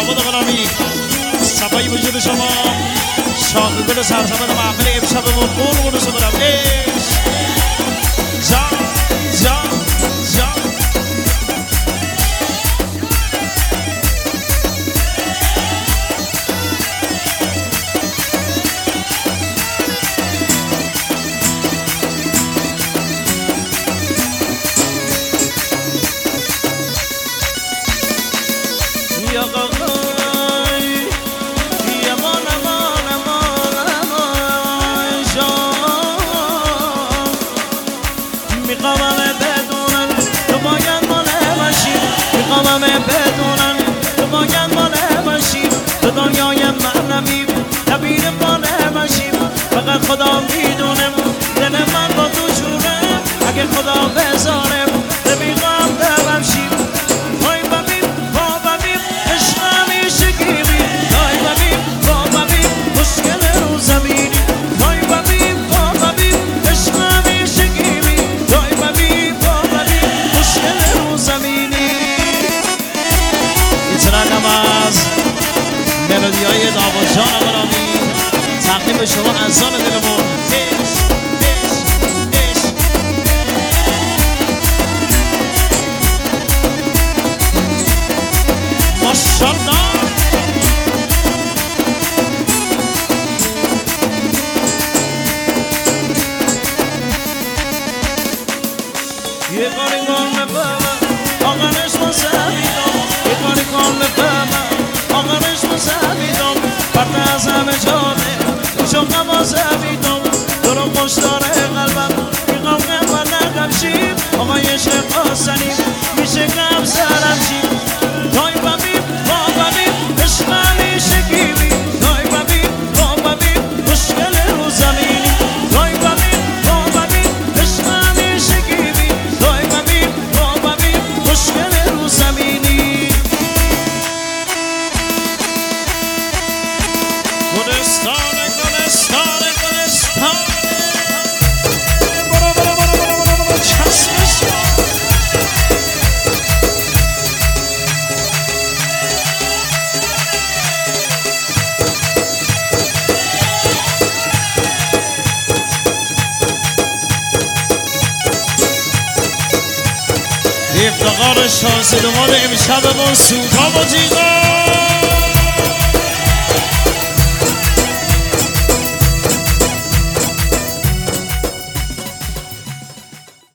لابد غلامی صفای وجود شما شاخ گل سرسبد محفل امشبمون قربون شما برم جان جان جان بدونن تو باید ماله باشیم تو دنیای معنوی نبیر ماله باشیم فقط خدا میدونه دل من با تو جوره اگه خدا بذاره رفیقم ببخشیم وای ببین با ببین عشق همیشه گیری وای ببین با ببین مشکل رو زمینی وای ببین با ببین عشق همیشه گیری وای ببین با ببین مشکل رو زمینی ترکم از ملودی های داوود جان غلامی تقدیم به شما عزیزان دلمون ماشاءالله یه کاری کن بفهمم آقانش مزمیدم یه کاری کن بفهمم آقانش مزمیدم پرده از همه جانه شوقم آزمیدم تو رو خوش داره قلبم میخوام که من نقم شیم آقای عشق قاسنی میشه کم سرم شیم دای ببین با ببین عشق همیشه گیری دای ببین با ببین مشکل رو زمینی دای ببین با ببین عشق همیشه گیری دای ببین با ببین مشکل رو زمینی گلستان گلستان گلستان برو چشمش افتقار شانس دومان امشب ما سوتا و جیغا